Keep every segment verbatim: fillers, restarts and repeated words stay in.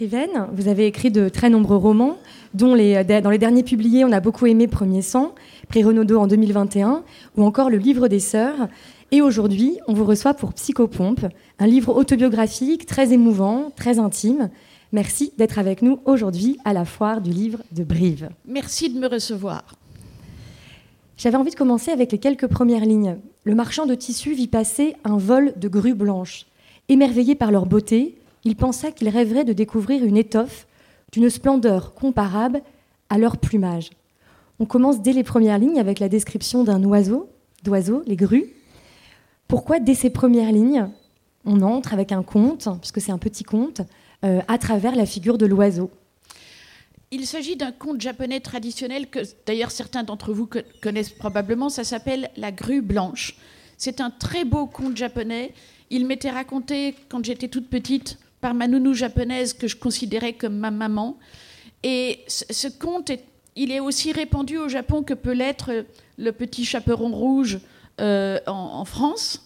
Even, vous avez écrit de très nombreux romans, dont les, dans les derniers publiés, on a beaucoup aimé Premier sang, prix Renaudot en deux mille vingt et un, ou encore Le Livre des Sœurs. Et aujourd'hui, on vous reçoit pour Psychopompe, un livre autobiographique très émouvant, très intime. Merci d'être avec nous aujourd'hui à la foire du livre de Brive. Merci de me recevoir. J'avais envie de commencer avec les quelques premières lignes. Le marchand de tissus vit passer un vol de grues blanches. Émerveillé par leur beauté, il pensa qu'il rêverait de découvrir une étoffe d'une splendeur comparable à leur plumage. On commence dès les premières lignes avec la description d'un oiseau, d'oiseau, les grues. Pourquoi, dès ces premières lignes, on entre avec un conte, puisque c'est un petit conte, euh, à travers la figure de l'oiseau ? Il s'agit d'un conte japonais traditionnel que, d'ailleurs, certains d'entre vous connaissent probablement. Ça s'appelle La Grue Blanche. C'est un très beau conte japonais. Il m'était raconté, quand j'étais toute petite, par ma nounou japonaise que je considérais comme ma maman. Et ce, ce conte, est, il est aussi répandu au Japon que peut l'être Le Petit Chaperon Rouge euh, en, en France.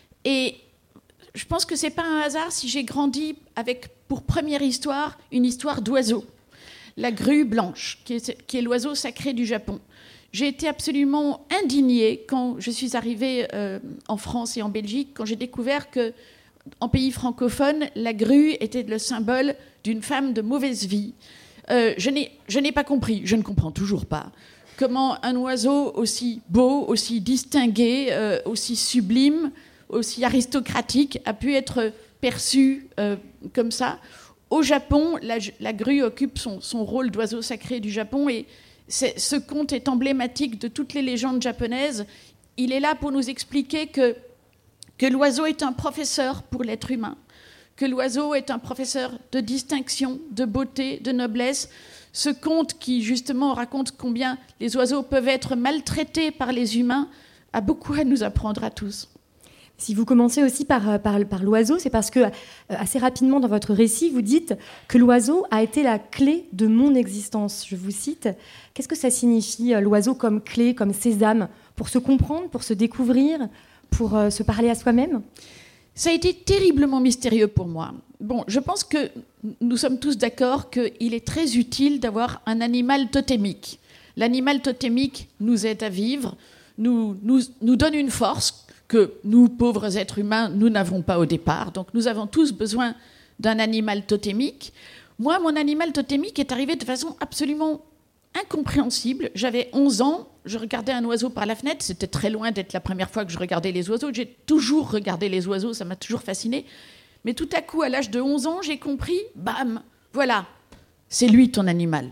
Et je pense que ce n'est pas un hasard si j'ai grandi avec, pour première histoire, une histoire d'oiseau. La grue blanche, qui est, qui est l'oiseau sacré du Japon. J'ai été absolument indignée quand je suis arrivée euh, en France et en Belgique, quand j'ai découvert que en pays francophone, la grue était le symbole d'une femme de mauvaise vie. Euh, je n'ai, je n'ai pas compris, je ne comprends toujours pas, comment un oiseau aussi beau, aussi distingué, euh, aussi sublime, aussi aristocratique a pu être perçu euh, comme ça. Au Japon, la, la grue occupe son, son rôle d'oiseau sacré du Japon et c'est, ce conte est emblématique de toutes les légendes japonaises. Il est là pour nous expliquer que que l'oiseau est un professeur pour l'être humain, que l'oiseau est un professeur de distinction, de beauté, de noblesse. Ce conte qui, justement, raconte combien les oiseaux peuvent être maltraités par les humains a beaucoup à nous apprendre à tous. Si vous commencez aussi par, par, par l'oiseau, c'est parce que, assez rapidement dans votre récit, vous dites que l'oiseau a été la clé de mon existence. Je vous cite. Qu'est-ce que ça signifie, l'oiseau comme clé, comme sésame, pour se comprendre, pour se découvrir, pour euh, se parler à soi-même ? Ça a été terriblement mystérieux pour moi. Bon, je pense que nous sommes tous d'accord qu'il est très utile d'avoir un animal totémique. L'animal totémique nous aide à vivre, nous, nous, nous donne une force que nous, pauvres êtres humains, nous n'avons pas au départ. Donc nous avons tous besoin d'un animal totémique. Moi, mon animal totémique est arrivé de façon absolument incompréhensible. J'avais onze ans, je regardais un oiseau par la fenêtre. C'était très loin d'être la première fois que je regardais les oiseaux. J'ai toujours regardé les oiseaux, ça m'a toujours fascinée. Mais tout à coup, à l'âge de onze ans, j'ai compris, bam, voilà, c'est lui ton animal.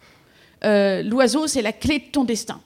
Euh, l'oiseau, c'est la clé de ton destin.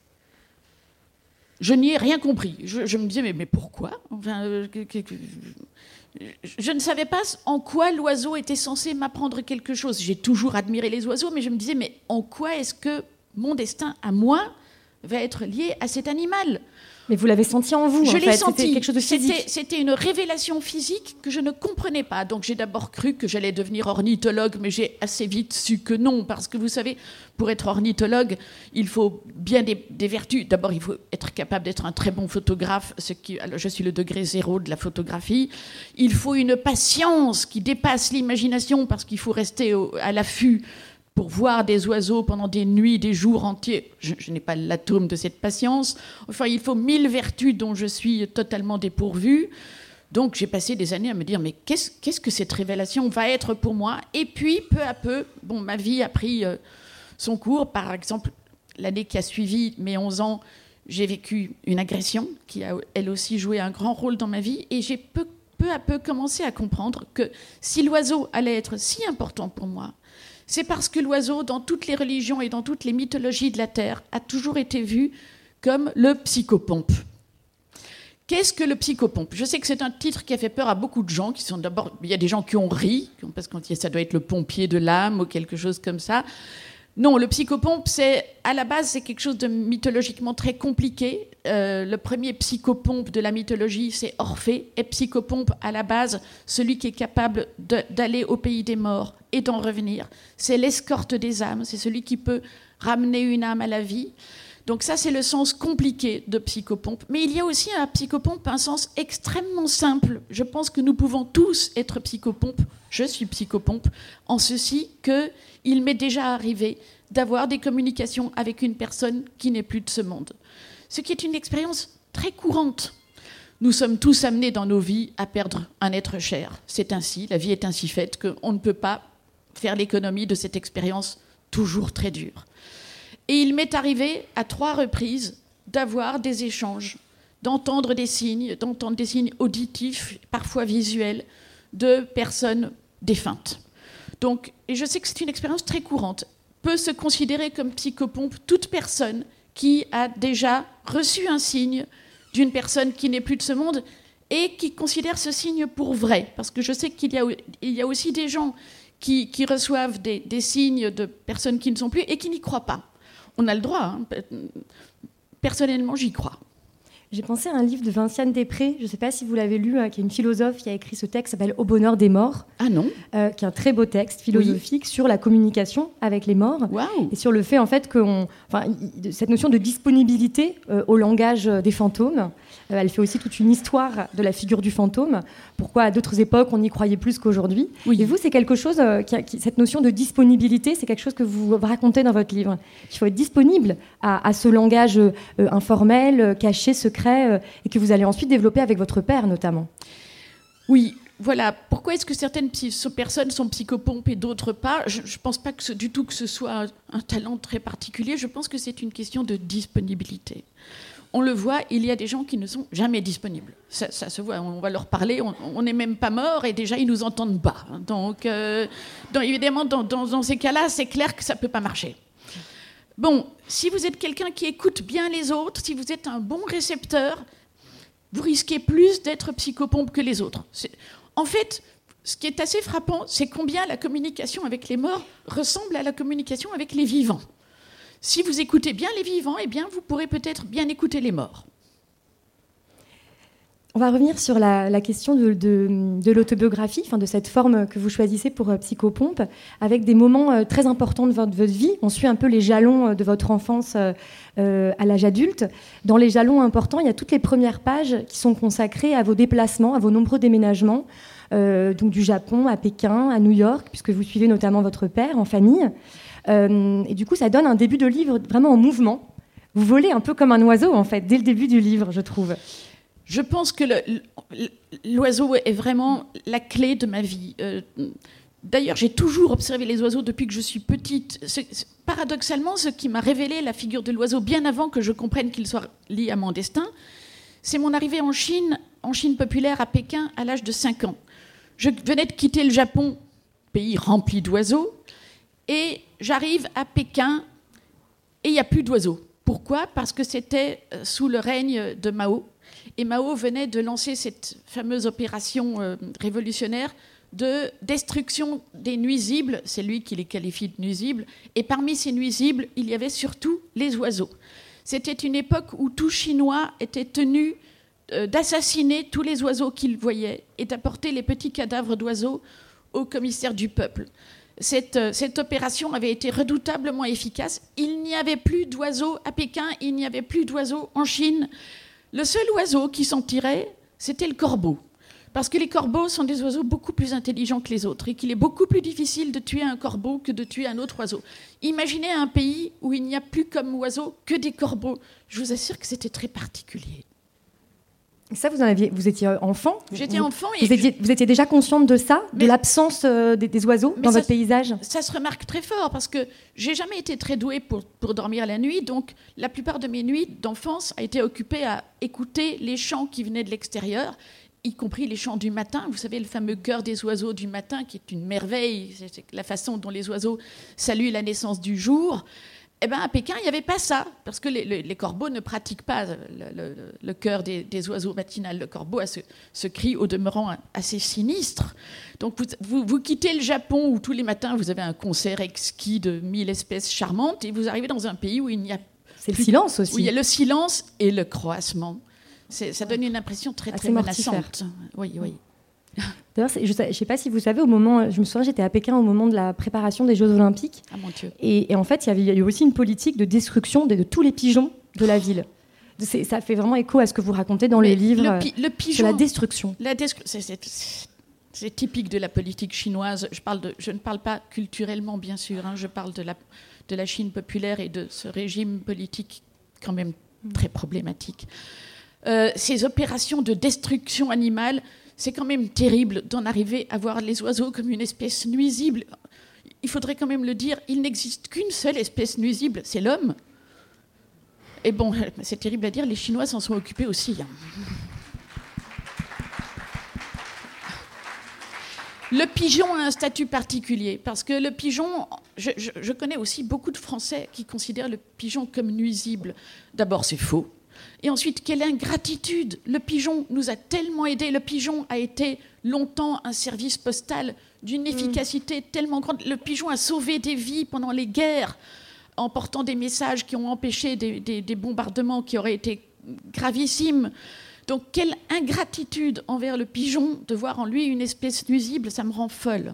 Je n'y ai rien compris. Je, je me disais, mais, mais pourquoi ? Enfin, euh, que, que, que, je ne savais pas en quoi l'oiseau était censé m'apprendre quelque chose. J'ai toujours admiré les oiseaux, mais je me disais, mais en quoi est-ce que mon destin à moi va être lié à cet animal ? Mais vous l'avez senti en vous, je en l'ai fait. senti. C'était quelque chose de physique. C'était, c'était une révélation physique que je ne comprenais pas. Donc j'ai d'abord cru que j'allais devenir ornithologue, mais j'ai assez vite su que non, parce que vous savez, pour être ornithologue, il faut bien des, des vertus. D'abord, il faut être capable d'être un très bon photographe, ce qui, alors je suis le degré zéro de la photographie. Il faut une patience qui dépasse l'imagination, parce qu'il faut rester au, à l'affût pour voir des oiseaux pendant des nuits, des jours entiers. Je, je n'ai pas l'atome de cette patience. Enfin, il faut mille vertus dont je suis totalement dépourvue. Donc, j'ai passé des années à me dire, mais qu'est-ce, qu'est-ce que cette révélation va être pour moi ? Et puis, peu à peu, bon, ma vie a pris euh, son cours. Par exemple, l'année qui a suivi mes onze ans, j'ai vécu une agression qui a, elle aussi, joué un grand rôle dans ma vie. Et j'ai peu, peu à peu commencé à comprendre que si l'oiseau allait être si important pour moi, c'est parce que l'oiseau, dans toutes les religions et dans toutes les mythologies de la Terre, a toujours été vu comme le psychopompe. Qu'est-ce que le psychopompe ? Je sais que c'est un titre qui a fait peur à beaucoup de gens. Qui sont d'abord, il y a des gens qui ont ri, parce qu'on dit ça doit être le pompier de l'âme ou quelque chose comme ça. Non, le psychopompe, c'est, à la base, c'est quelque chose de mythologiquement très compliqué. Euh, le premier psychopompe de la mythologie, c'est Orphée. Et psychopompe, à la base, celui qui est capable de, d'aller au pays des morts et d'en revenir. C'est l'escorte des âmes, c'est celui qui peut ramener une âme à la vie. Donc ça, c'est le sens compliqué de psychopompe. Mais il y a aussi à psychopompe un sens extrêmement simple. Je pense que nous pouvons tous être psychopompe. Je suis psychopompe en ceci qu'il m'est déjà arrivé d'avoir des communications avec une personne qui n'est plus de ce monde. Ce qui est une expérience très courante. Nous sommes tous amenés dans nos vies à perdre un être cher. C'est ainsi, la vie est ainsi faite qu'on ne peut pas faire l'économie de cette expérience toujours très dure. Et il m'est arrivé à trois reprises d'avoir des échanges, d'entendre des signes, d'entendre des signes auditifs, parfois visuels, de personnes défuntes. Donc, et je sais que c'est une expérience très courante. Peut se considérer comme psychopompe toute personne qui a déjà reçu un signe d'une personne qui n'est plus de ce monde et qui considère ce signe pour vrai. Parce que je sais qu'il y a, il y a aussi des gens qui, qui reçoivent des, des signes de personnes qui ne sont plus et qui n'y croient pas. On a le droit. Hein. Personnellement, j'y crois. J'ai pensé à un livre de Vinciane Després, je ne sais pas si vous l'avez lu, hein, qui est une philosophe qui a écrit ce texte qui s'appelle « Au bonheur des morts ». Ah non euh, Qui est un très beau texte philosophique oui. sur la communication avec les morts. Wow. Et sur le fait, en fait, que on, enfin, cette notion de disponibilité euh, au langage des fantômes. Euh, elle fait aussi toute une histoire de la figure du fantôme. Pourquoi, à d'autres époques, on y croyait plus qu'aujourd'hui. Oui. Et vous, c'est quelque chose, euh, qui, qui, cette notion de disponibilité, c'est quelque chose que vous racontez dans votre livre. Il faut être disponible à, à ce langage euh, informel, euh, caché, secret, euh, et que vous allez ensuite développer avec votre père, notamment. Oui, voilà. Pourquoi est-ce que certaines personnes sont psychopompes et d'autres pas ? Je ne pense pas que ce, du tout que ce soit un, un talent très particulier. Je pense que c'est une question de disponibilité. On le voit, il y a des gens qui ne sont jamais disponibles. Ça, ça se voit, on va leur parler, on n'est même pas mort et déjà ils ne nous entendent pas. Donc, euh, donc évidemment, dans, dans, dans ces cas-là, c'est clair que ça ne peut pas marcher. Bon, si vous êtes quelqu'un qui écoute bien les autres, si vous êtes un bon récepteur, vous risquez plus d'être psychopompe que les autres. C'est... En fait, ce qui est assez frappant, c'est combien la communication avec les morts ressemble à la communication avec les vivants. Si vous écoutez bien les vivants, eh bien, vous pourrez peut-être bien écouter les morts. On va revenir sur la, la question de, de, de l'autobiographie, enfin de cette forme que vous choisissez pour euh, Psychopompe, avec des moments euh, très importants de votre, de votre vie. On suit un peu les jalons de votre enfance euh, euh, à l'âge adulte. Dans les jalons importants, il y a toutes les premières pages qui sont consacrées à vos déplacements, à vos nombreux déménagements, euh, donc du Japon à Pékin, à New York, puisque vous suivez notamment votre père en famille. Euh, et du coup, ça donne un début de livre vraiment en mouvement. Vous volez un peu comme un oiseau, en fait, dès le début du livre, je trouve. Je pense que le, l'oiseau est vraiment la clé de ma vie. Euh, d'ailleurs, j'ai toujours observé les oiseaux depuis que je suis petite. C'est, c'est, paradoxalement, ce qui m'a révélé la figure de l'oiseau, bien avant que je comprenne qu'il soit lié à mon destin, c'est mon arrivée en Chine, en Chine populaire, à Pékin, à l'âge de cinq ans. Je venais de quitter le Japon, pays rempli d'oiseaux, et j'arrive à Pékin et il n'y a plus d'oiseaux. Pourquoi ? Parce que c'était sous le règne de Mao. Et Mao venait de lancer cette fameuse opération euh, révolutionnaire de destruction des nuisibles. C'est lui qui les qualifie de nuisibles. Et parmi ces nuisibles, il y avait surtout les oiseaux. C'était une époque où tout Chinois était tenu euh, d'assassiner tous les oiseaux qu'il voyait et d'apporter les petits cadavres d'oiseaux au commissaire du peuple. Cette, cette opération avait été redoutablement efficace. Il n'y avait plus d'oiseaux à Pékin, il n'y avait plus d'oiseaux en Chine. Le seul oiseau qui s'en tirait, c'était le corbeau. Parce que les corbeaux sont des oiseaux beaucoup plus intelligents que les autres et qu'il est beaucoup plus difficile de tuer un corbeau que de tuer un autre oiseau. Imaginez un pays où il n'y a plus comme oiseaux que des corbeaux. Je vous assure que c'était très particulier. Ça, vous en aviez, vous étiez enfant. J'étais vous, enfant. Et vous, étiez, vous étiez déjà consciente de ça, mais, de l'absence euh, des, des oiseaux dans ça, votre paysage ? Ça se remarque très fort parce que j'ai jamais été très douée pour, pour dormir la nuit. Donc, la plupart de mes nuits d'enfance a été occupée à écouter les chants qui venaient de l'extérieur, y compris les chants du matin. Vous savez, le fameux chœur des oiseaux du matin, qui est une merveille. C'est la façon dont les oiseaux saluent la naissance du jour. Eh ben, à Pékin, il n'y avait pas ça, parce que les, les, les corbeaux ne pratiquent pas le, le, le chœur des, des oiseaux matinal. Le corbeau a ce, ce cri, au demeurant, assez sinistre. Donc, vous, vous, vous quittez le Japon, où tous les matins, vous avez un concert exquis de mille espèces charmantes, et vous arrivez dans un pays où il n'y a C'est plus, le silence aussi. Où il y a le silence et le croassement. C'est, ça donne une impression très, très menaçante. Oui, oui. D'ailleurs, je ne sais pas si vous savez, au moment, je me souviens, j'étais à Pékin au moment de la préparation des Jeux Olympiques. Ah mon Dieu. Et, et en fait, il y avait, il y a eu aussi une politique de destruction de, de tous les pigeons de la ville. C'est, ça fait vraiment écho à ce que vous racontez dans Mais le livre le, pi- le pigeon, sur la destruction. La destru- c'est, c'est, c'est typique de la politique chinoise. Je, parle de, je ne parle pas culturellement, bien sûr. Hein, je parle de la, de la Chine populaire et de ce régime politique quand même très problématique. Euh, ces opérations de destruction animale, c'est quand même terrible d'en arriver à voir les oiseaux comme une espèce nuisible. Il faudrait quand même le dire, il n'existe qu'une seule espèce nuisible, c'est l'homme. Et bon, c'est terrible à dire, les Chinois s'en sont occupés aussi. Hein. Le pigeon a un statut particulier, parce que le pigeon, je, je, je connais aussi beaucoup de Français qui considèrent le pigeon comme nuisible. D'abord, c'est faux. Et ensuite, quelle ingratitude! Le pigeon nous a tellement aidés. Le pigeon a été longtemps un service postal d'une efficacité mmh. tellement grande. Le pigeon a sauvé des vies pendant les guerres en portant des messages qui ont empêché des, des, des bombardements qui auraient été gravissimes. Donc, quelle ingratitude envers le pigeon de voir en lui une espèce nuisible, ça me rend folle.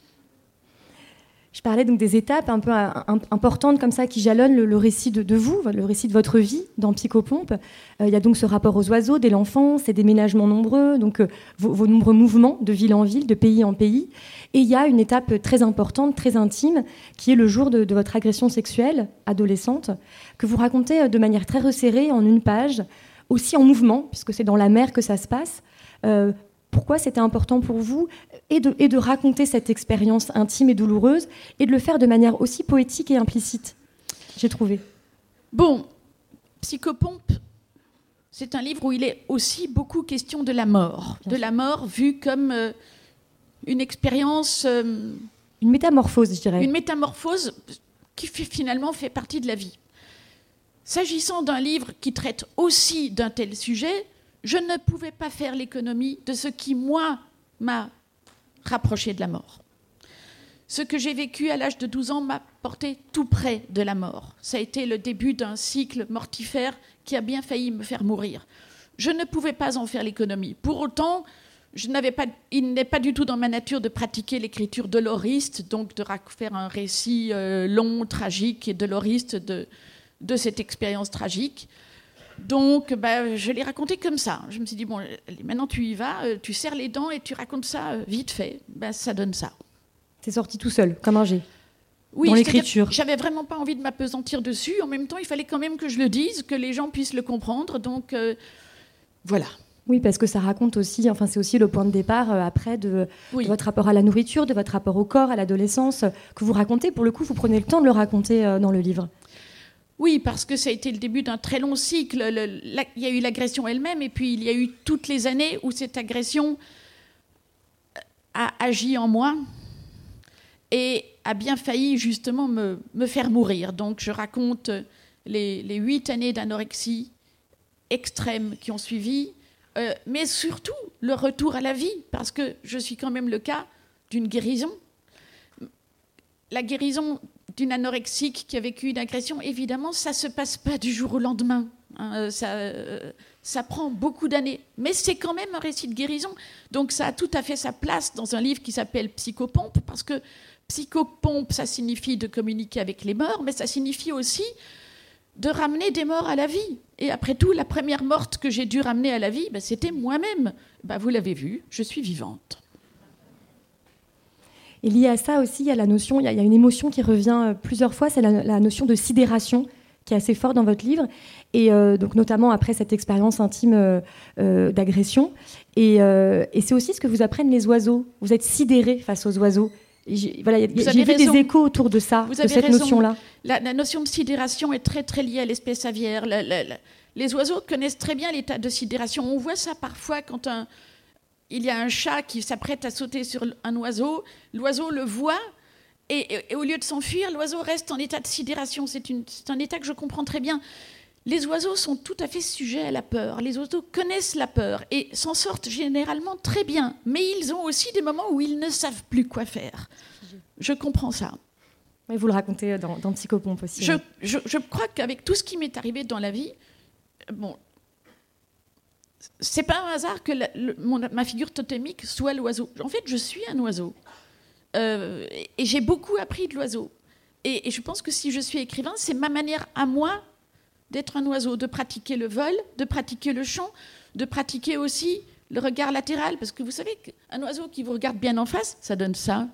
Je parlais donc des étapes un peu importantes comme ça qui jalonnent le, le récit de, de vous, le récit de votre vie dans Psychopompe. Euh, il y a donc ce rapport aux oiseaux dès l'enfance, ces déménagements nombreux, donc euh, vos, vos nombreux mouvements de ville en ville, de pays en pays. Et il y a une étape très importante, très intime, qui est le jour de, de votre agression sexuelle adolescente, que vous racontez de manière très resserrée en une page, aussi en mouvement, puisque c'est dans la mer que ça se passe. Euh, Pourquoi c'était important pour vous et de, et de raconter cette expérience intime et douloureuse et de le faire de manière aussi poétique et implicite, j'ai trouvé. Bon, Psychopompe, c'est un livre où il est aussi beaucoup question de la mort. Bien de sûr. La mort vue comme euh, une expérience... Euh, une métamorphose, je dirais. Une métamorphose qui fait, finalement fait partie de la vie. S'agissant d'un livre qui traite aussi d'un tel sujet... Je ne pouvais pas faire l'économie de ce qui, moi, m'a rapproché de la mort. Ce que j'ai vécu à l'âge de douze ans m'a porté tout près de la mort. Ça a été le début d'un cycle mortifère qui a bien failli me faire mourir. Je ne pouvais pas en faire l'économie. Pour autant, je n'avais pas, il n'est pas du tout dans ma nature de pratiquer l'écriture doloriste, donc de faire un récit euh, long, tragique et doloriste de, de cette expérience tragique. Donc, bah, je l'ai raconté comme ça. Je me suis dit, bon, maintenant tu y vas, tu serres les dents et tu racontes ça vite fait. Bah, ça donne ça. C'est sorti tout seul, comme un jet. Oui, dans l'écriture. J'avais vraiment pas envie de m'apesantir dessus. En même temps, il fallait quand même que je le dise, que les gens puissent le comprendre. Donc, euh, voilà. Oui, parce que ça raconte aussi, enfin, c'est aussi le point de départ euh, après de, oui. de votre rapport à la nourriture, de votre rapport au corps, à l'adolescence, euh, que vous racontez. Pour le coup, vous prenez le temps de le raconter euh, dans le livre. Oui, parce que ça a été le début d'un très long cycle. Le, la, il y a eu l'agression elle-même, et puis il y a eu toutes les années où cette agression a agi en moi et a bien failli justement me, me faire mourir. Donc je raconte les, les huit années d'anorexie extrême qui ont suivi, euh, mais surtout le retour à la vie, parce que je suis quand même le cas d'une guérison. La guérison d'une anorexique qui a vécu une agression, évidemment, ça ne se passe pas du jour au lendemain. Hein, ça, euh, ça prend beaucoup d'années. Mais c'est quand même un récit de guérison. Donc ça a tout à fait sa place dans un livre qui s'appelle Psychopompe, parce que Psychopompe, ça signifie de communiquer avec les morts, mais ça signifie aussi de ramener des morts à la vie. Et après tout, la première morte que j'ai dû ramener à la vie, ben, c'était moi-même. Ben, vous l'avez vu, je suis vivante. Et lié à ça aussi, il y a la notion, il y a, il y a une émotion qui revient plusieurs fois, c'est la, la notion de sidération qui est assez forte dans votre livre, et euh, donc notamment après cette expérience intime euh, euh, d'agression. Et, euh, et c'est aussi ce que vous apprennent les oiseaux. Vous êtes sidérés face aux oiseaux. J'ai, voilà, j'ai vu raison. Des échos autour de ça, vous de cette raison. notion-là. La, la notion de sidération est très très liée à l'espèce aviaire. La, la, la, les oiseaux connaissent très bien l'état de sidération. On voit ça parfois quand un il y a un chat qui s'apprête à sauter sur un oiseau, l'oiseau le voit, et, et, et au lieu de s'enfuir, l'oiseau reste en état de sidération. C'est, une, c'est un état que je comprends très bien. Les oiseaux sont tout à fait sujets à la peur. Les oiseaux connaissent la peur et s'en sortent généralement très bien. Mais ils ont aussi des moments où ils ne savent plus quoi faire. Je comprends ça. Oui, vous le racontez dans, dans Psychopompe aussi. Je, je, je crois qu'avec tout ce qui m'est arrivé dans la vie, bon... c'est pas un hasard que la, le, mon, ma figure totémique soit l'oiseau. En fait, je suis un oiseau. Euh, et, et j'ai beaucoup appris de l'oiseau. Et, et je pense que si je suis écrivain, c'est ma manière à moi d'être un oiseau, de pratiquer le vol, de pratiquer le chant, de pratiquer aussi le regard latéral. Parce que vous savez qu'un oiseau qui vous regarde bien en face, ça donne ça.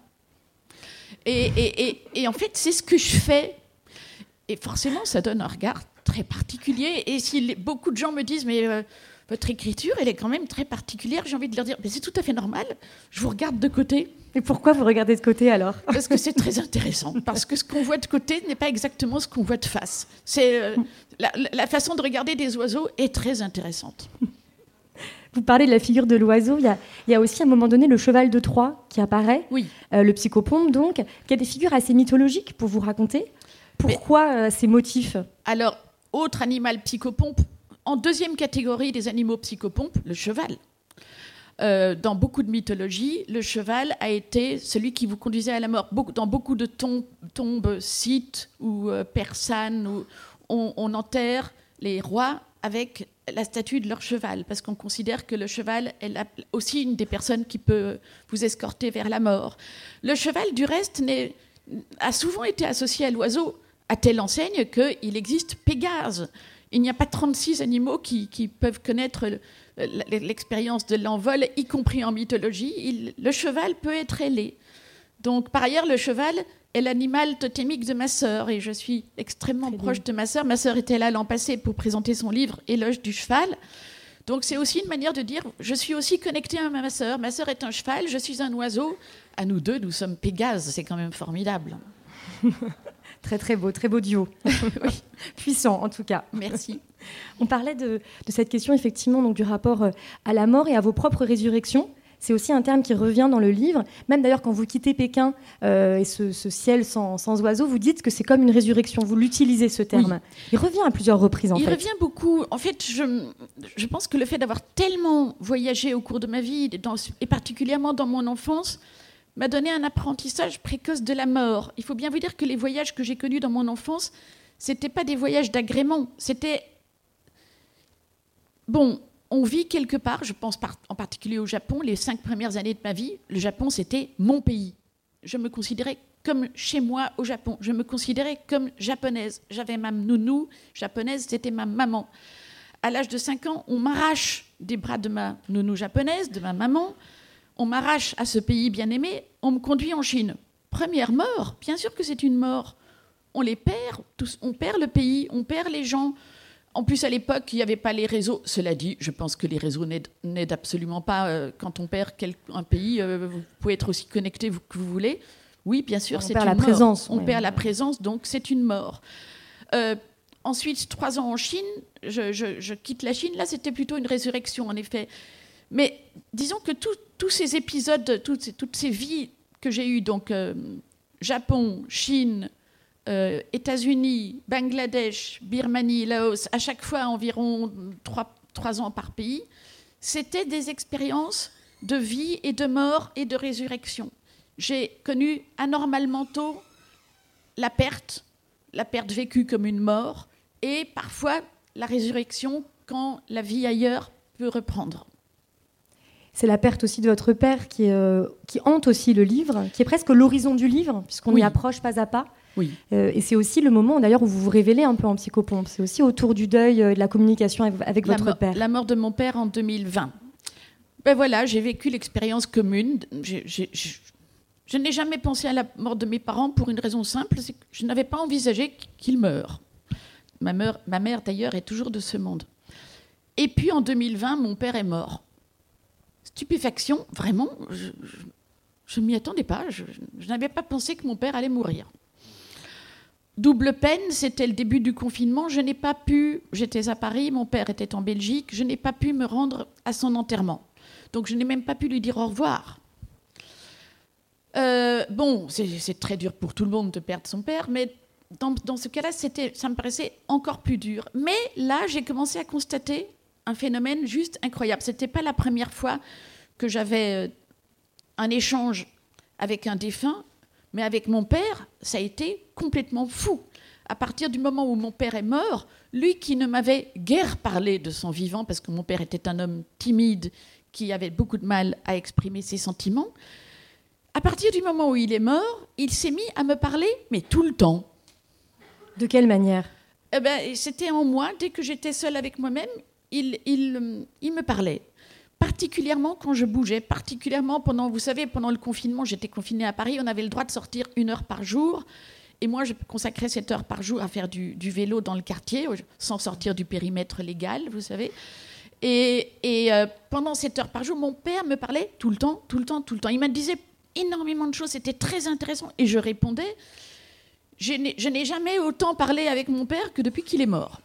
Et, et, et, et en fait, c'est ce que je fais. Et forcément, ça donne un regard très particulier. Et si les, beaucoup de gens me disent, mais euh, votre écriture, elle est quand même très particulière, j'ai envie de leur dire, mais c'est tout à fait normal, je vous regarde de côté. Et pourquoi vous regardez de côté alors ? Parce que c'est très intéressant. Parce que ce qu'on voit de côté n'est pas exactement ce qu'on voit de face. C'est, euh, la, la façon de regarder des oiseaux est très intéressante. Vous parlez de la figure de l'oiseau. Il y a, il y a aussi à un moment donné le cheval de Troie qui apparaît, oui. euh, le psychopompe donc, qui a des figures assez mythologiques pour vous raconter. Pourquoi Mais, euh, ces motifs ? Alors, autre animal psychopompe, en deuxième catégorie des animaux psychopompes, le cheval. Euh, dans beaucoup de mythologies, le cheval a été celui qui vous conduisait à la mort. Beaucoup, dans beaucoup de tombes, tombes scythes ou euh, persanes, où on, on enterre les rois avec la statue de leur cheval, parce qu'on considère que le cheval est la, aussi une des personnes qui peut vous escorter vers la mort. Le cheval, du reste, n'est, a souvent été associé à l'oiseau, à telle enseigne qu'il existe Pégase. Il n'y a pas trente-six animaux qui, qui peuvent connaître le, l'expérience de l'envol, y compris en mythologie. Il, le cheval peut être ailé. Donc, par ailleurs, le cheval est l'animal totémique de ma sœur, et je suis extrêmement Très proche bien. de ma sœur. Ma sœur était là l'an passé pour présenter son livre « Éloge du cheval ». Donc, c'est aussi une manière de dire « je suis aussi connectée à ma sœur. Ma sœur est un cheval, je suis un oiseau. À nous deux, nous sommes Pégase. » C'est quand même formidable. Très, très beau, très beau duo. Oui. Puissant, en tout cas. Merci. On parlait de, de cette question, effectivement, donc, du rapport à la mort et à vos propres résurrections. C'est aussi un terme qui revient dans le livre. Même d'ailleurs, quand vous quittez Pékin euh, et ce, ce ciel sans, sans oiseaux, vous dites que c'est comme une résurrection. Vous l'utilisez, ce terme. Oui. Il revient à plusieurs reprises, en Il fait. Il revient beaucoup. En fait, je, je pense que le fait d'avoir tellement voyagé au cours de ma vie, dans, et particulièrement dans mon enfance, m'a donné un apprentissage précoce de la mort. Il faut bien vous dire que les voyages que j'ai connus dans mon enfance, ce n'étaient pas des voyages d'agrément. C'était... Bon, on vit quelque part, je pense par, en particulier au Japon, les cinq premières années de ma vie, le Japon, c'était mon pays. Je me considérais comme chez moi au Japon. Je me considérais comme japonaise. J'avais ma nounou japonaise, c'était ma maman. À l'âge de cinq ans, on m'arrache des bras de ma nounou japonaise, de ma maman. On m'arrache à ce pays bien-aimé, on me conduit en Chine. Première mort, bien sûr que c'est une mort. On les perd, tous, on perd le pays, on perd les gens. En plus, à l'époque, il n'y avait pas les réseaux. Cela dit, je pense que les réseaux n'aident, n'aident absolument pas. Euh, quand on perd quel, un pays, euh, vous pouvez être aussi connecté vous, que vous voulez. Oui, bien sûr, on c'est une mort. On perd la présence. On ouais, perd ouais. la présence, donc c'est une mort. Euh, ensuite, trois ans en Chine, je, je, je quitte la Chine. Là, c'était plutôt une résurrection, en effet. Mais disons que tout, tous ces épisodes, toutes ces, toutes ces vies que j'ai eues, donc euh, Japon, Chine, euh, États-Unis, Bangladesh, Birmanie, Laos, à chaque fois environ trois, trois ans par pays, c'était des expériences de vie et de mort et de résurrection. J'ai connu anormalement tôt la perte, la perte vécue comme une mort, et parfois la résurrection quand la vie ailleurs peut reprendre. C'est la perte aussi de votre père qui, euh, qui hante aussi le livre, qui est presque l'horizon du livre, puisqu'on oui. y approche pas à pas. Oui. Euh, et c'est aussi le moment, d'ailleurs, où vous vous révélez un peu en psychopompe. C'est aussi autour du deuil et de la communication avec, avec votre mo- père. La mort de mon père en deux mille vingt. Ben voilà, j'ai vécu l'expérience commune. J'ai, j'ai, j'ai, je n'ai jamais pensé à la mort de mes parents pour une raison simple, c'est que je n'avais pas envisagé qu'ils meurent. Ma mère, ma mère, d'ailleurs, est toujours de ce monde. Et puis, en deux mille vingt, mon père est mort. Stupéfaction, vraiment, je ne m'y attendais pas. Je, je n'avais pas pensé que mon père allait mourir. Double peine, c'était le début du confinement. Je n'ai pas pu, j'étais à Paris, mon père était en Belgique, je n'ai pas pu me rendre à son enterrement. Donc je n'ai même pas pu lui dire au revoir. Euh, bon, c'est, c'est très dur pour tout le monde de perdre son père, mais dans, dans ce cas-là, c'était, ça me paraissait encore plus dur. Mais là, j'ai commencé à constater un phénomène juste incroyable. Ce n'était pas la première fois que j'avais un échange avec un défunt, mais avec mon père, ça a été complètement fou. à partir du moment où mon père est mort, lui qui ne m'avait guère parlé de son vivant, parce que mon père était un homme timide, qui avait beaucoup de mal à exprimer ses sentiments, à partir du moment où il est mort, il s'est mis à me parler, mais tout le temps. De quelle manière ? Eh ben, c'était en moi, dès que j'étais seule avec moi-même, il, il, il me parlait. Particulièrement quand je bougeais, particulièrement pendant, vous savez, pendant le confinement, j'étais confinée à Paris, on avait le droit de sortir une heure par jour, et moi je consacrais cette heure par jour à faire du, du vélo dans le quartier, sans sortir du périmètre légal, vous savez. Et, et euh, pendant cette heure par jour, mon père me parlait tout le temps, tout le temps, tout le temps. Il me disait énormément de choses, c'était très intéressant, et je répondais. Je n'ai, je n'ai jamais autant parlé avec mon père que depuis qu'il est mort.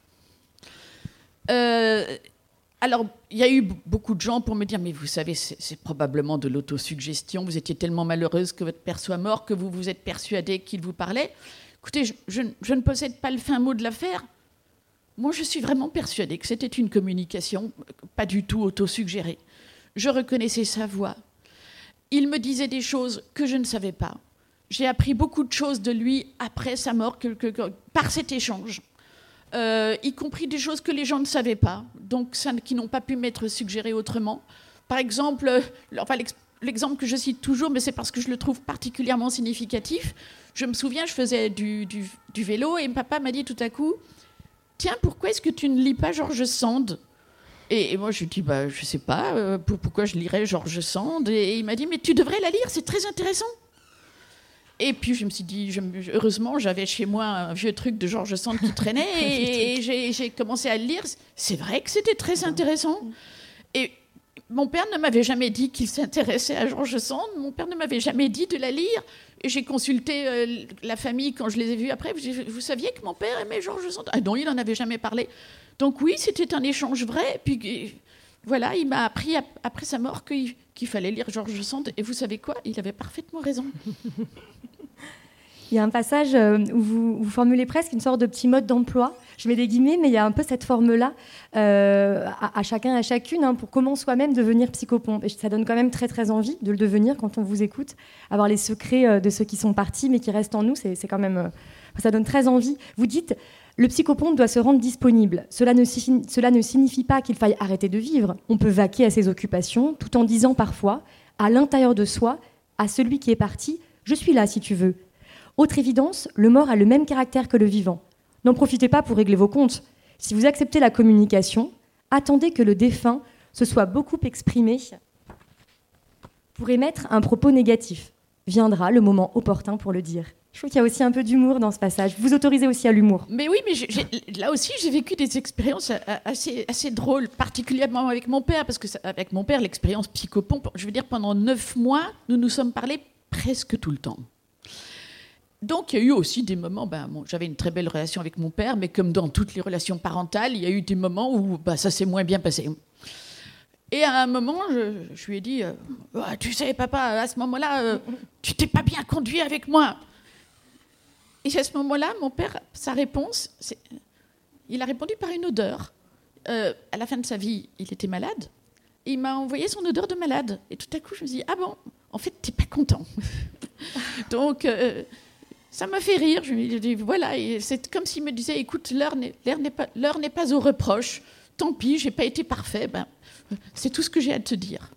Euh, alors, il y a eu beaucoup de gens pour me dire « Mais vous savez, c'est, c'est probablement de l'autosuggestion. Vous étiez tellement malheureuse que votre père soit mort que vous vous êtes persuadée qu'il vous parlait. » Écoutez, je, je, je ne possède pas le fin mot de l'affaire. Moi, je suis vraiment persuadée que c'était une communication pas du tout autosuggérée. Je reconnaissais sa voix. Il me disait des choses que je ne savais pas. J'ai appris beaucoup de choses de lui après sa mort que, que, que, par cet échange, euh, y compris des choses que les gens ne savaient pas, donc ça, qui n'ont pas pu m'être suggérées autrement. Par exemple, euh, enfin, l'exemple que je cite toujours, mais c'est parce que je le trouve particulièrement significatif. Je me souviens, je faisais du, du, du vélo et papa m'a dit tout à coup « Tiens, pourquoi est-ce que tu ne lis pas George Sand ?» Et, et moi, je lui ai dit bah, « Je ne sais pas, euh, pour, pourquoi je lirais George Sand ?» Et, et il m'a dit « Mais tu devrais la lire, c'est très intéressant. » Et puis je me suis dit, je, heureusement, j'avais chez moi un vieux truc de George Sand qui traînait et, et j'ai, j'ai commencé à le lire. C'est vrai que c'était très intéressant. Et mon père ne m'avait jamais dit qu'il s'intéressait à George Sand. Mon père ne m'avait jamais dit de la lire. Et j'ai consulté euh, la famille quand je les ai vus après. Vous saviez que mon père aimait George Sand ? Ah non, il n'en avait jamais parlé. Donc oui, c'était un échange vrai. Et puis voilà, il m'a appris après sa mort qu'il, qu'il fallait lire George Sand. Et vous savez quoi ? Il avait parfaitement raison. Il y a un passage où vous, vous formulez presque une sorte de petit mode d'emploi. Je mets des guillemets, mais il y a un peu cette forme-là euh, à, à chacun, à chacune, hein, pour comment soi-même devenir psychopompe. Et ça donne quand même très, très envie de le devenir quand on vous écoute. Avoir les secrets de ceux qui sont partis, mais qui restent en nous, c'est, c'est quand même... Ça donne très envie. Vous dites, le psychopompe doit se rendre disponible. Cela ne, cela ne signifie pas qu'il faille arrêter de vivre. On peut vaquer à ses occupations, tout en disant parfois, à l'intérieur de soi, à celui qui est parti, « Je suis là si tu veux ». Autre évidence, le mort a le même caractère que le vivant. N'en profitez pas pour régler vos comptes. Si vous acceptez la communication, attendez que le défunt se soit beaucoup exprimé pour émettre un propos négatif. Viendra le moment opportun pour le dire. Je trouve qu'il y a aussi un peu d'humour dans ce passage. Vous autorisez aussi à l'humour. Mais oui, mais j'ai, j'ai, là aussi, j'ai vécu des expériences assez, assez drôles, particulièrement avec mon père, parce que ça, avec mon père, l'expérience psychopompe, je veux dire, pendant neuf mois, nous nous sommes parlé presque tout le temps. Donc, il y a eu aussi des moments, ben, bon, j'avais une très belle relation avec mon père, mais comme dans toutes les relations parentales, il y a eu des moments où ben, ça s'est moins bien passé. Et à un moment, je, je lui ai dit, euh, oh, tu sais, papa, à ce moment-là, euh, tu t'es pas bien conduit avec moi. Et à ce moment-là, mon père, sa réponse, c'est, il a répondu par une odeur. Euh, à la fin de sa vie, il était malade. Et il m'a envoyé son odeur de malade. Et tout à coup, je me suis dit, ah bon, en fait, t'es pas content. Donc... Euh, ça m'a fait rire. Je lui ai dit, voilà, et c'est comme s'il me disait, écoute, l'heure n'est, l'heure n'est pas, l'heure n'est pas au reproche. Tant pis, j'ai pas été parfait. Ben, c'est tout ce que j'ai à te dire.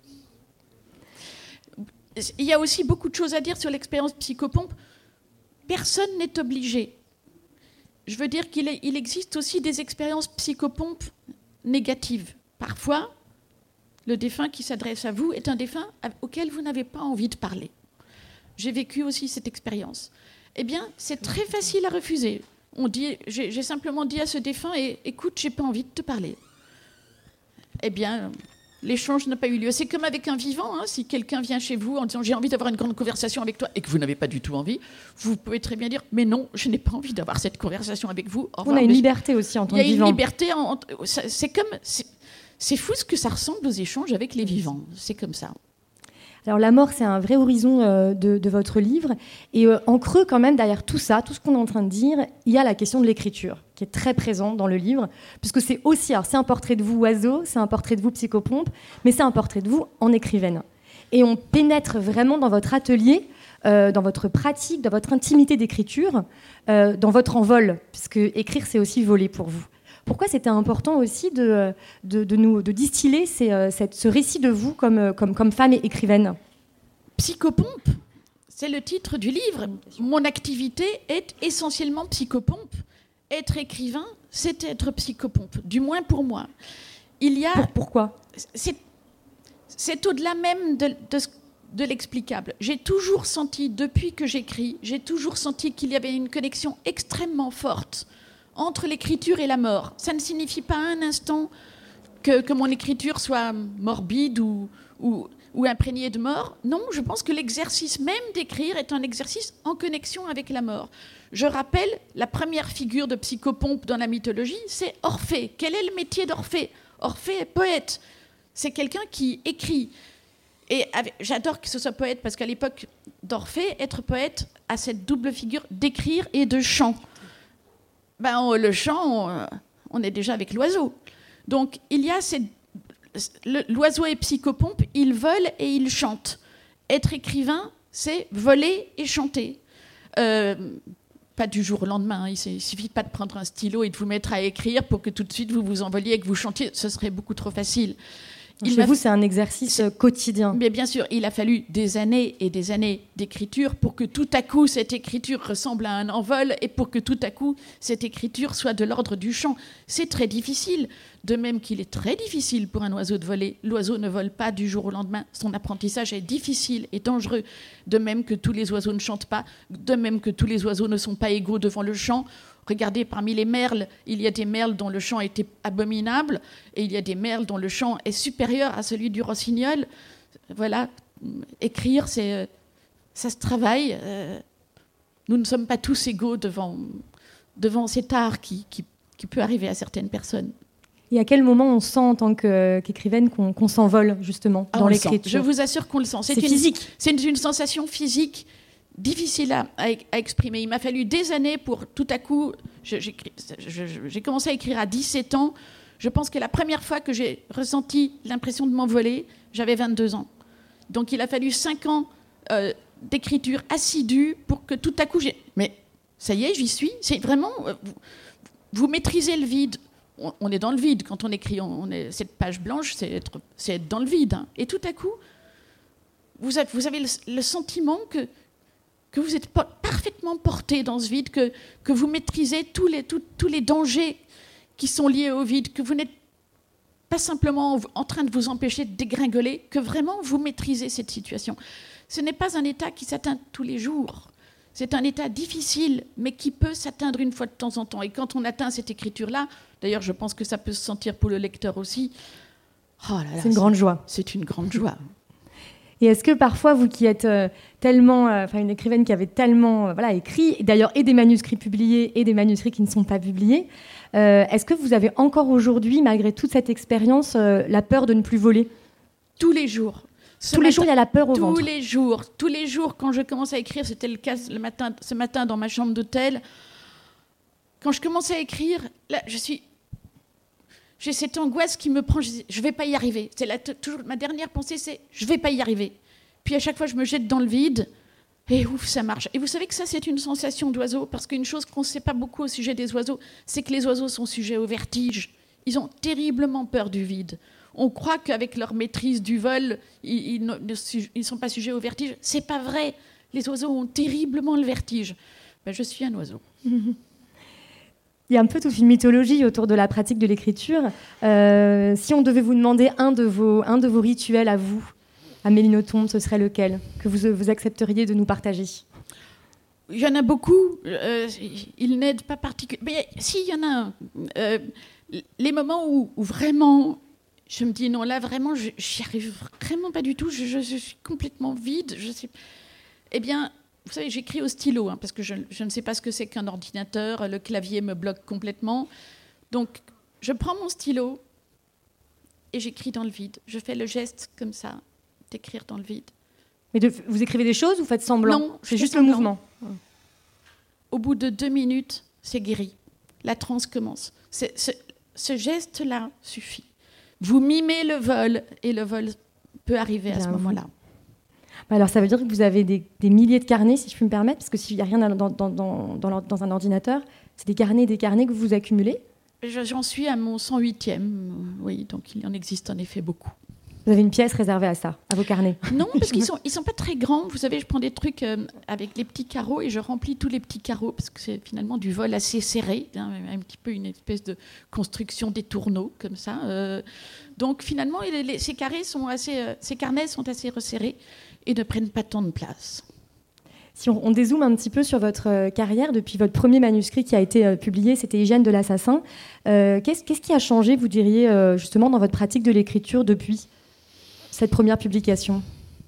Il y a aussi beaucoup de choses à dire sur l'expérience psychopompe. Personne n'est obligé. Je veux dire qu'il est, il existe aussi des expériences psychopompes négatives. Parfois, le défunt qui s'adresse à vous est un défunt auquel vous n'avez pas envie de parler. J'ai vécu aussi cette expérience. Eh bien, c'est très facile à refuser. On dit, j'ai, j'ai simplement dit à ce défunt, eh, écoute, j'ai pas envie de te parler. Eh bien, l'échange n'a pas eu lieu. C'est comme avec un vivant. Hein, si quelqu'un vient chez vous en disant, j'ai envie d'avoir une grande conversation avec toi, et que vous n'avez pas du tout envie, vous pouvez très bien dire, mais non, je n'ai pas envie d'avoir cette conversation avec vous. Au revoir, on a une mais... liberté aussi en tant que vivant. Il y a une liberté. En... C'est comme, c'est... c'est fou ce que ça ressemble aux échanges avec les vivants. C'est comme ça. Alors la mort, c'est un vrai horizon euh, de, de votre livre. Et euh, en creux, quand même, derrière tout ça, tout ce qu'on est en train de dire, il y a la question de l'écriture, qui est très présente dans le livre, puisque c'est aussi, alors c'est un portrait de vous oiseau, c'est un portrait de vous psychopompe, mais c'est un portrait de vous en écrivaine. Et on pénètre vraiment dans votre atelier euh, dans votre pratique, dans votre intimité d'écriture, euh, dans votre envol, puisque écrire, c'est aussi voler pour vous. Pourquoi c'était important aussi de, de, de, nous, de distiller ces, euh, cette, ce récit de vous comme, comme, comme femme et écrivaine ? Psychopompe, c'est le titre du livre. Mon activité est essentiellement psychopompe. Être écrivain, c'est être psychopompe, du moins pour moi. Il y a... Pour, pourquoi ? c'est, c'est au-delà même de, de, de l'explicable. J'ai toujours senti, depuis que j'écris, j'ai toujours senti qu'il y avait une connexion extrêmement forte entre l'écriture et la mort. Ça ne signifie pas un instant que, que mon écriture soit morbide ou, ou, ou imprégnée de mort. Non, je pense que l'exercice même d'écrire est un exercice en connexion avec la mort. Je rappelle, la première figure de psychopompe dans la mythologie, c'est Orphée. Quel est le métier d'Orphée ? Orphée est poète. C'est quelqu'un qui écrit. Et avec, j'adore que ce soit poète, parce qu'à l'époque d'Orphée, être poète a cette double figure d'écrire et de chant. Ben, on, le chant, on, on est déjà avec l'oiseau. Donc, il y a cette... Le, l'oiseau est psychopompe, il vole et il chante. Être écrivain, c'est voler et chanter. Euh, pas du jour au lendemain. Hein. Il ne suffit pas de prendre un stylo et de vous mettre à écrire pour que tout de suite vous vous envoliez et que vous chantiez. Ce serait beaucoup trop facile. Il Chez vous, c'est un exercice c'est... quotidien. Mais bien sûr, il a fallu des années et des années d'écriture pour que tout à coup, cette écriture ressemble à un envol et pour que tout à coup, cette écriture soit de l'ordre du chant. C'est très difficile. De même qu'il est très difficile pour un oiseau de voler. L'oiseau ne vole pas du jour au lendemain. Son apprentissage est difficile et dangereux. De même que tous les oiseaux ne chantent pas. De même que tous les oiseaux ne sont pas égaux devant le chant. Regardez, parmi les merles, il y a des merles dont le chant était abominable et il y a des merles dont le chant est supérieur à celui du rossignol. Voilà, écrire, c'est, ça se travaille. Nous ne sommes pas tous égaux devant, devant cet art qui, qui, qui peut arriver à certaines personnes. Et à quel moment on sent en tant que, qu'écrivaine qu'on, qu'on s'envole justement dans ah, l'écriture ? Je vous assure qu'on le sent. C'est, c'est une, physique. C'est une, une sensation physique difficile à, à, à exprimer. Il m'a fallu des années pour tout à coup... Je, j'ai, je, j'ai commencé à écrire à dix-sept ans. Je pense que la première fois que j'ai ressenti l'impression de m'envoler, j'avais vingt-deux ans. Donc il a fallu cinq ans euh, d'écriture assidue pour que tout à coup j'ai... Mais ça y est, j'y suis. C'est vraiment... Euh, vous, vous maîtrisez le vide. On, on est dans le vide quand on écrit. On, on est, cette page blanche, c'est être, c'est être dans le vide. Hein. Et tout à coup, vous avez, vous avez le, le sentiment que... que vous êtes parfaitement porté dans ce vide, que, que vous maîtrisez tous les, tous, tous les dangers qui sont liés au vide, que vous n'êtes pas simplement en train de vous empêcher de dégringoler, que vraiment vous maîtrisez cette situation. Ce n'est pas un état qui s'atteint tous les jours. C'est un état difficile, mais qui peut s'atteindre une fois de temps en temps. Et quand on atteint cette écriture-là, d'ailleurs je pense que ça peut se sentir pour le lecteur aussi, oh là là, c'est une grande joie. C'est une grande joie. Et est-ce que parfois, vous qui êtes euh, tellement, enfin euh, une écrivaine qui avait tellement euh, voilà, écrit, et d'ailleurs et des manuscrits publiés et des manuscrits qui ne sont pas publiés, euh, est-ce que vous avez encore aujourd'hui, malgré toute cette expérience, euh, la peur de ne plus voler ? Tous les jours. Ce tous matin, les jours, il y a la peur au tous ventre. Tous les jours. Tous les jours, quand je commence à écrire, c'était le cas le matin, ce matin dans ma chambre d'hôtel, quand je commence à écrire, là, je suis... J'ai cette angoisse qui me prend, je ne vais pas y arriver. C'est la, toujours, ma dernière pensée, c'est je ne vais pas y arriver. Puis à chaque fois, je me jette dans le vide, et ouf, ça marche. Et vous savez que ça, c'est une sensation d'oiseau, parce qu'une chose qu'on ne sait pas beaucoup au sujet des oiseaux, c'est que les oiseaux sont sujets au vertige. Ils ont terriblement peur du vide. On croit qu'avec leur maîtrise du vol, ils ne sont pas sujets au vertige. Ce n'est pas vrai. Les oiseaux ont terriblement le vertige. Ben, je suis un oiseau. Il y a un peu toute une mythologie autour de la pratique de l'écriture. Euh, si on devait vous demander un de vos, un de vos rituels à vous, Amélie Nothomb, ce serait lequel que vous, vous accepteriez de nous partager ? Il y en a beaucoup. Euh, il n'aide pas particulièrement. Mais si, il y en a un. Euh, les moments où, où vraiment, je me dis non, là vraiment, je n'y arrive vraiment pas du tout. Je, je, je suis complètement vide. Je sais... Eh bien... Vous savez, j'écris au stylo, hein, parce que je, je ne sais pas ce que c'est qu'un ordinateur. Le clavier me bloque complètement. Donc, je prends mon stylo et j'écris dans le vide. Je fais le geste comme ça, d'écrire dans le vide. Mais de, vous écrivez des choses ou vous faites semblant ? Non, c'est juste semblant. Le mouvement. Au bout de deux minutes, c'est guéri. La transe commence. C'est, ce, ce geste-là suffit. Vous mimez le vol et le vol peut arriver Bien à ce moment-là. Alors ça veut dire que vous avez des, des milliers de carnets, si je puis me permettre, parce que s'il n'y a rien dans, dans, dans, dans, dans un ordinateur, c'est des carnets et des carnets que vous accumulez. J'en suis à mon cent huitième, oui, donc il en existe en effet beaucoup. Vous avez une pièce réservée à ça, à vos carnets? Non, parce qu'ils sont, ils sont pas très grands. Vous savez, je prends des trucs euh, avec les petits carreaux et je remplis tous les petits carreaux parce que c'est finalement du vol assez serré, hein, un petit peu une espèce de construction des tourneaux comme ça. Euh, donc finalement, les, les, ces carrés sont assez, euh, ces carnets sont assez resserrés et ne prennent pas tant de place. Si on, on dézoome un petit peu sur votre euh, carrière, depuis votre premier manuscrit qui a été euh, publié, c'était Hygiène de l'assassin. Euh, qu'est-ce, qu'est-ce qui a changé, vous diriez, euh, justement, dans votre pratique de l'écriture depuis cette première publication?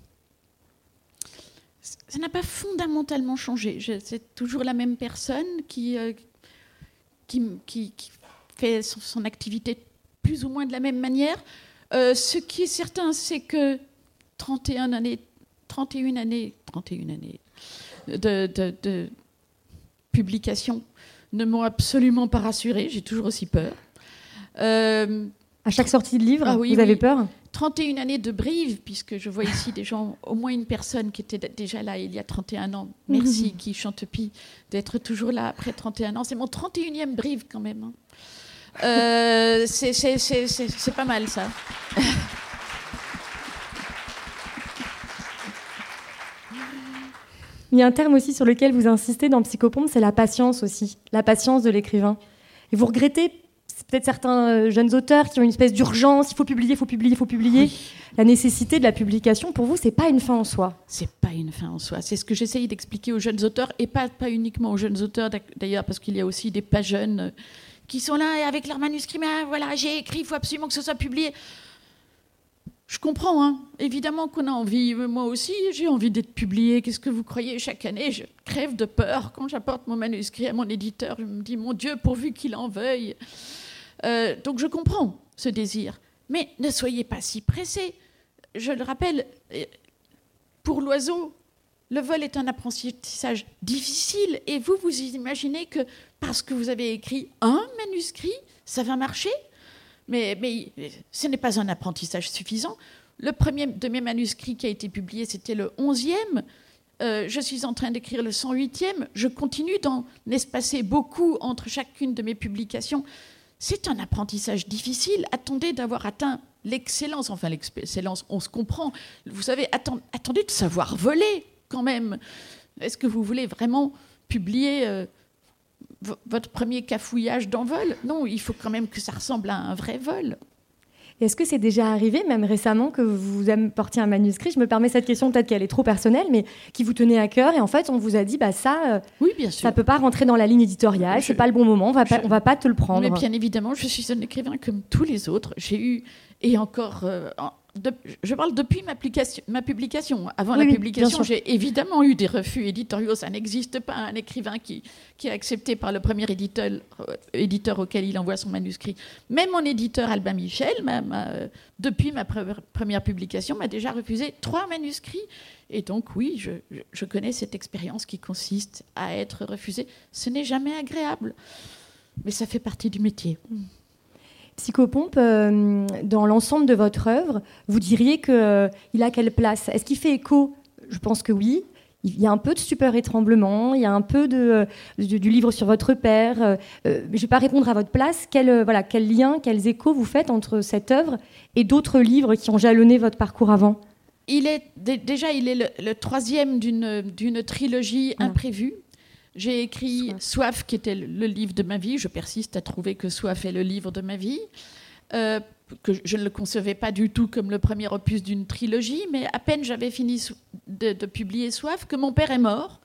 Ça n'a pas fondamentalement changé. Je, c'est toujours la même personne qui, euh, qui, qui, qui fait son, son activité plus ou moins de la même manière. Euh, ce qui est certain, c'est que trente et une années, trente et une années, trente et une années de, de, de publication ne m'ont absolument pas rassurée. J'ai toujours aussi peur. Euh, à chaque sortie de livre, ah oui, vous avez oui. peur? trente et une années de Brive, puisque je vois ici des gens, au moins une personne qui était déjà là il y a trente et un ans. Merci, qui Chantepie, d'être toujours là après trente et un ans. C'est mon trente et unième Brive quand même. Hein. Euh, c'est, c'est, c'est, c'est, c'est pas mal ça. Il y a un terme aussi sur lequel vous insistez dans Psychopompe, c'est la patience aussi, la patience de l'écrivain. Et vous regrettez peut-être certains jeunes auteurs qui ont une espèce d'urgence, il faut publier, il faut publier, il faut publier. Oui. La nécessité de la publication, pour vous, c'est pas une fin en soi. C'est pas une fin en soi. C'est ce que j'essaye d'expliquer aux jeunes auteurs, et pas, pas uniquement aux jeunes auteurs, d'ailleurs, parce qu'il y a aussi des pas jeunes qui sont là et avec leur manuscrit, mais voilà, j'ai écrit, il faut absolument que ce soit publié. Je comprends, hein. Évidemment qu'on a envie. Moi aussi, j'ai envie d'être publié. Qu'est-ce que vous croyez? Chaque année, je crève de peur. Quand j'apporte mon manuscrit à mon éditeur, je me dis, mon Dieu, pourvu qu'il en veuille. Euh, donc je comprends ce désir. Mais ne soyez pas si pressés. Je le rappelle, pour l'oiseau, le vol est un apprentissage difficile. Et vous, vous imaginez que parce que vous avez écrit un manuscrit, ça va marcher? Mais, mais ce n'est pas un apprentissage suffisant. Le premier de mes manuscrits qui a été publié, c'était le onzième. Euh, je suis en train d'écrire le cent huitième. Je continue d'en espacer beaucoup entre chacune de mes publications. C'est un apprentissage difficile. Attendez d'avoir atteint l'excellence. Enfin, l'excellence, on se comprend. Vous savez, attend, attendez de savoir voler quand même. Est-ce que vous voulez vraiment publier... Euh, votre premier cafouillage d'envol? Non, il faut quand même que ça ressemble à un vrai vol. Est-ce que c'est déjà arrivé, même récemment, que vous apportiez un manuscrit? Je me permets cette question, peut-être qu'elle est trop personnelle, mais qui vous tenait à cœur, et en fait, on vous a dit, bah ça, oui, bien sûr. Ça peut pas rentrer dans la ligne éditoriale, je, c'est pas le bon moment, on va, je, pas, on va pas te le prendre. Mais bien évidemment, je suis un écrivain comme tous les autres. J'ai eu, et encore... Euh, De, je parle depuis ma, ma publication. Avant oui, la publication, j'ai évidemment eu des refus éditoriaux. Ça n'existe pas un écrivain qui, qui est accepté par le premier éditeur, euh, éditeur auquel il envoie son manuscrit. Même mon éditeur Albin Michel, ma, ma, euh, depuis ma pre- première publication, m'a déjà refusé trois manuscrits. Et donc oui, je, je, je connais cette expérience qui consiste à être refusé. Ce n'est jamais agréable, mais ça fait partie du métier. Mm. Psychopompe, euh, dans l'ensemble de votre œuvre, vous diriez qu'il euh, a quelle place? Est-ce qu'il fait écho? Je pense que oui. Il y a un peu de Stupeur et Tremblement, il y a un peu de, de, du livre sur votre père. Euh, je ne vais pas répondre à votre place. Quel, euh, voilà, quel lien, quels échos vous faites entre cette œuvre et d'autres livres qui ont jalonné votre parcours avant? Il est, d- déjà, il est le, le troisième d'une, d'une trilogie ah. imprévue. J'ai écrit Soif. Soif, qui était le livre de ma vie. Je persiste à trouver que Soif est le livre de ma vie. Euh, que je ne le concevais pas du tout comme le premier opus d'une trilogie, mais à peine j'avais fini de, de publier Soif que mon père est mort.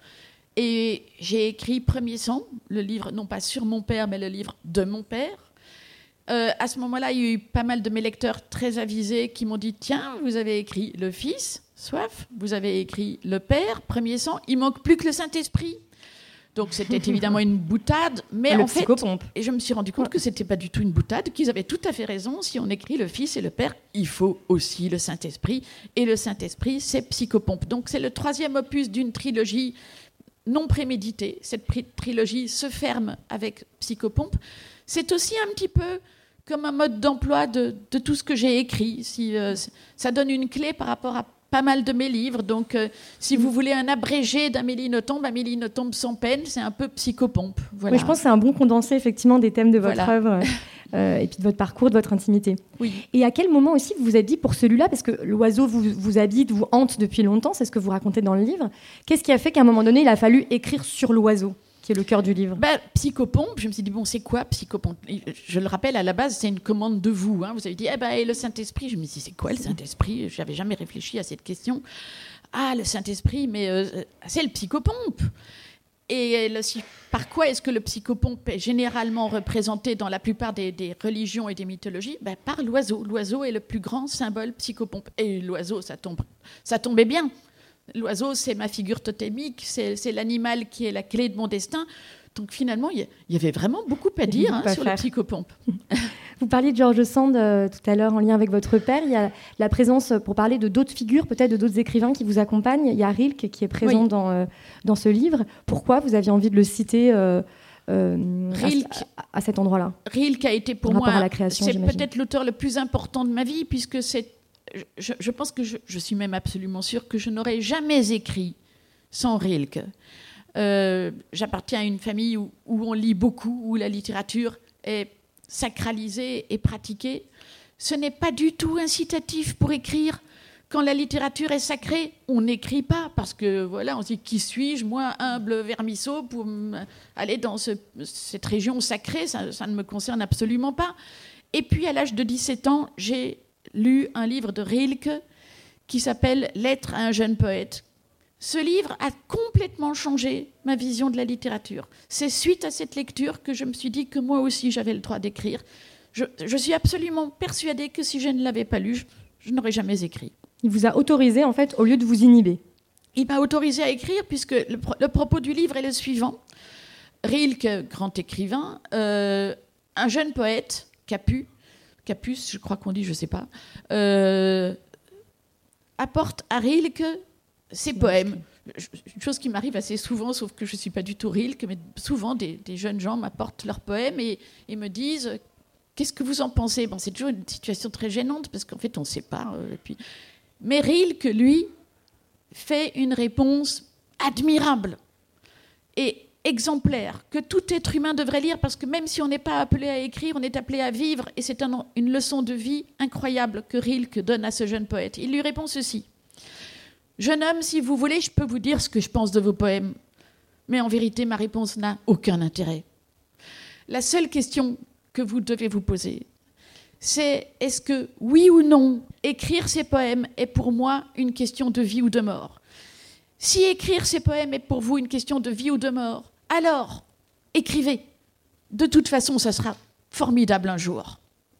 Et j'ai écrit Premier sang, le livre, non pas sur mon père, mais le livre de mon père. Euh, à ce moment-là, il y a eu pas mal de mes lecteurs très avisés qui m'ont dit « Tiens, vous avez écrit le fils, Soif, vous avez écrit le père, Premier sang, il manque plus que le Saint-Esprit ». Donc c'était évidemment une boutade, mais le en fait, Psychopompe. Et je me suis rendu compte que c'était pas du tout une boutade, qu'ils avaient tout à fait raison. Si on écrit le Fils et le Père, il faut aussi le Saint-Esprit, et le Saint-Esprit, c'est Psychopompe. Donc c'est le troisième opus d'une trilogie non préméditée. Cette pri- trilogie se ferme avec Psychopompe. C'est aussi un petit peu comme un mode d'emploi de, de tout ce que j'ai écrit. Si, euh, ça donne une clé par rapport à pas mal de mes livres. Donc, euh, si vous voulez un abrégé d'Amélie Nothomb, Amélie Nothomb sans peine, c'est un peu psychopompe. Voilà. Oui, je pense que c'est un bon condensé effectivement des thèmes de votre Voilà. œuvre euh, et puis de votre parcours, de votre intimité. Oui. Et à quel moment aussi vous vous êtes dit pour celui-là, parce que l'oiseau vous, vous habite, vous hante depuis longtemps, c'est ce que vous racontez dans le livre, qu'est-ce qui a fait qu'à un moment donné, il a fallu écrire sur l'oiseau, qui est le cœur du livre? Bah, psychopompe, je me suis dit, bon, c'est quoi psychopompe? Je le rappelle, à la base, c'est une commande de vous. Hein. Vous avez dit, eh ben, et le Saint-Esprit? Je me suis dit, c'est quoi le Saint-Esprit? Je n'avais jamais réfléchi à cette question. Ah, le Saint-Esprit, mais euh, c'est le psychopompe. Et le, par quoi est-ce que le psychopompe est généralement représenté dans la plupart des, des religions et des mythologies? Ben, par l'oiseau. L'oiseau est le plus grand symbole psychopompe. Et l'oiseau, ça, tombe, ça tombait bien. L'oiseau, c'est ma figure totémique, c'est, c'est l'animal qui est la clé de mon destin. Donc finalement, il y, y avait vraiment beaucoup à dire hein, sur faire. le psychopompe. Vous parliez de George Sand euh, tout à l'heure en lien avec votre père. Il y a la présence, pour parler de d'autres figures, peut-être de d'autres écrivains qui vous accompagnent. Il y a Rilke qui est présent oui. dans, euh, dans ce livre. Pourquoi vous aviez envie de le citer euh, euh, Rilke, à, à cet endroit-là? Rilke a été pour en moi, à la création, c'est j'imagine. peut-être l'auteur le plus important de ma vie, puisque c'est, je, je pense que je, je suis même absolument sûre que je n'aurais jamais écrit sans Rilke. Euh, j'appartiens à une famille où, où on lit beaucoup, où la littérature est sacralisée et pratiquée. Ce n'est pas du tout incitatif pour écrire. Quand la littérature est sacrée, on n'écrit pas parce que voilà, on se dit qui suis-je, moi, humble vermisseau, pour aller dans ce, cette région sacrée, ça, ça ne me concerne absolument pas. Et puis à l'âge de dix-sept ans, j'ai lu un livre de Rilke qui s'appelle « Lettre à un jeune poète ». Ce livre a complètement changé ma vision de la littérature. C'est suite à cette lecture que je me suis dit que moi aussi j'avais le droit d'écrire. Je, je suis absolument persuadée que si je ne l'avais pas lu, je, je n'aurais jamais écrit. Il vous a autorisé, en fait, au lieu de vous inhiber. Il m'a autorisé à écrire puisque le, le propos du livre est le suivant. Rilke, grand écrivain, euh, un jeune poète, Capus, Capus, je crois qu'on dit, je ne sais pas, euh, apporte à Rilke ses poèmes. Une chose qui m'arrive assez souvent, sauf que je ne suis pas du tout Rilke, mais souvent des, des jeunes gens m'apportent leurs poèmes et, et me disent « Qu'est-ce que vous en pensez ?» Bon, c'est toujours une situation très gênante parce qu'en fait, on ne sait pas. Euh, et puis... Mais Rilke, lui, fait une réponse admirable et exemplaire que tout être humain devrait lire parce que même si on n'est pas appelé à écrire, on est appelé à vivre et c'est un, une leçon de vie incroyable que Rilke donne à ce jeune poète. Il lui répond ceci. Jeune homme, si vous voulez, je peux vous dire ce que je pense de vos poèmes. Mais en vérité, ma réponse n'a aucun intérêt. La seule question que vous devez vous poser, c'est est-ce que, oui ou non, écrire ces poèmes est pour moi une question de vie ou de mort? Si écrire ces poèmes est pour vous une question de vie ou de mort, alors écrivez. De toute façon, ça sera formidable un jour.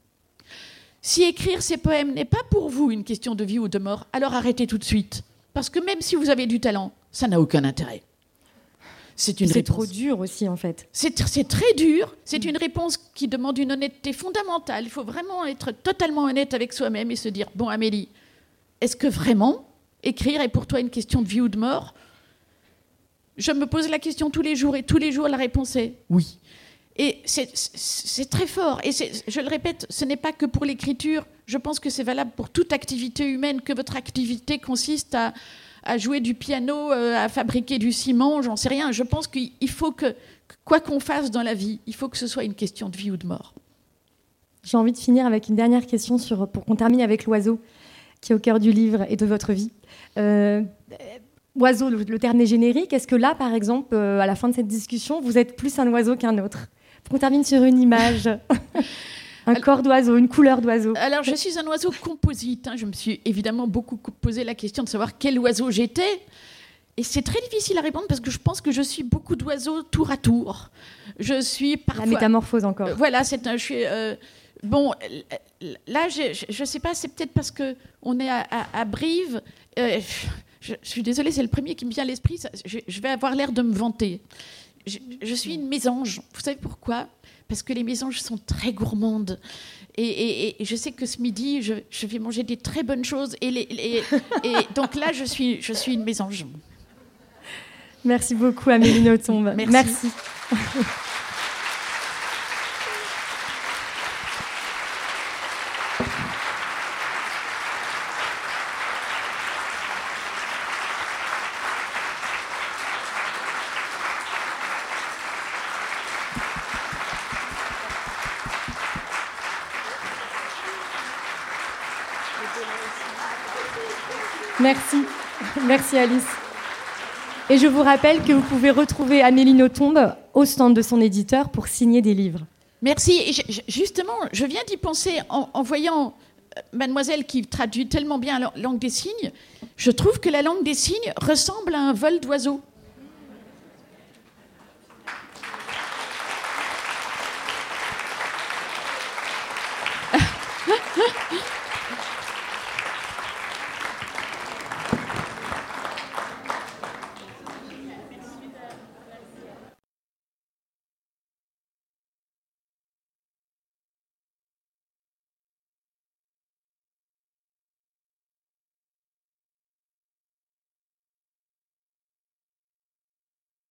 Si écrire ces poèmes n'est pas pour vous une question de vie ou de mort, alors arrêtez tout de suite. Parce que même si vous avez du talent, ça n'a aucun intérêt. C'est, une c'est réponse. trop dur aussi, en fait. C'est, c'est très dur. C'est une réponse qui demande une honnêteté fondamentale. Il faut vraiment être totalement honnête avec soi-même et se dire, bon, Amélie, est-ce que vraiment écrire est pour toi une question de vie ou de mort? Je me pose la question tous les jours et tous les jours, la réponse est oui. Et c'est, c'est, c'est très fort. Et c'est, je le répète, ce n'est pas que pour l'écriture. Je pense que c'est valable pour toute activité humaine, que votre activité consiste à, à jouer du piano, euh, à fabriquer du ciment, j'en sais rien. Je pense qu'il faut que, quoi qu'on fasse dans la vie, il faut que ce soit une question de vie ou de mort. J'ai envie de finir avec une dernière question sur, pour qu'on termine avec l'oiseau, qui est au cœur du livre et de votre vie. Euh, oiseau, le, le terme est générique. Est-ce que là, par exemple, euh, à la fin de cette discussion, vous êtes plus un oiseau qu'un autre? Pour qu'on termine sur une image, un alors, corps d'oiseau, une couleur d'oiseau. Alors, je suis un oiseau composite. Hein. Je me suis évidemment beaucoup posé la question de savoir quel oiseau j'étais. Et c'est très difficile à répondre parce que je pense que je suis beaucoup d'oiseaux tour à tour. Je suis parfois... La métamorphose encore. Euh, voilà, c'est un... Je suis... Euh, bon, là, je ne sais pas, c'est peut-être parce qu'on est à, à, à Brive. Euh, je, je suis désolée, c'est le premier qui me vient à l'esprit. Ça, je, je vais avoir l'air de me vanter. Je, je suis une mésange. Vous savez pourquoi? Parce que les mésanges sont très gourmandes. Et, et, et je sais que ce midi, je, je vais manger des très bonnes choses. Et, les, les, et donc là, je suis, je suis une mésange. Merci beaucoup, Amélie Nothomb. Merci. Merci. Merci. Merci Alice. Et je vous rappelle que vous pouvez retrouver Amélie Nothomb au stand de son éditeur pour signer des livres. Merci. Et je, justement, je viens d'y penser en, en voyant Mademoiselle qui traduit tellement bien la langue des signes. Je trouve que la langue des signes ressemble à un vol d'oiseau.